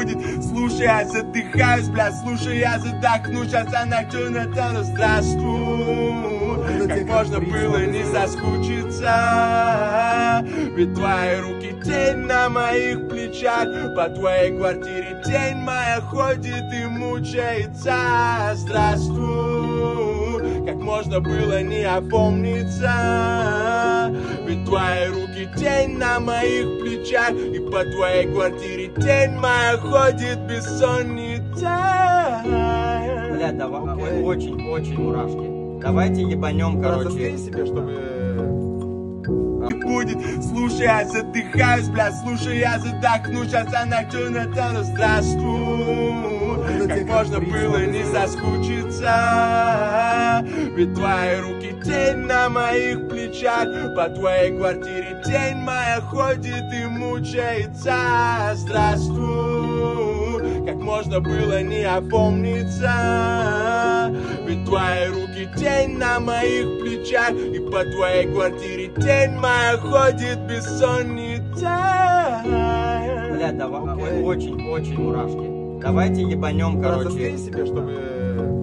будет. Слушай, я задыхаюсь, бля, слушай, я задохнусь. Сейчас она Джонатану, здравствуй. Как можно было не соскучиться? Ведь твои руки тень на моих плечах. По твоей квартире тень моя ходит и мучается. Здравствуй. Как можно было не опомниться? Ведь твои руки тень на моих плечах. И по твоей квартире тень моя ходит бессонница. Бля, давай, очень мурашки. Давайте ебанем, короче. себе, чтобы... Будет, слушай, я задыхаюсь, бля, слушай, я задохнусь. Сейчас она Джонатану, здравствуй. Как можно было не соскучиться? Ведь твои руки тень на моих плечах. По твоей квартире тень моя ходит и мучается. Здравствуй. Как можно было не опомниться? Ведь твои руки тень на моих плечах. И по твоей квартире тень моя ходит бессонница. Бля, давай, очень мурашки. Давайте ебанем, короче. себе, чтобы...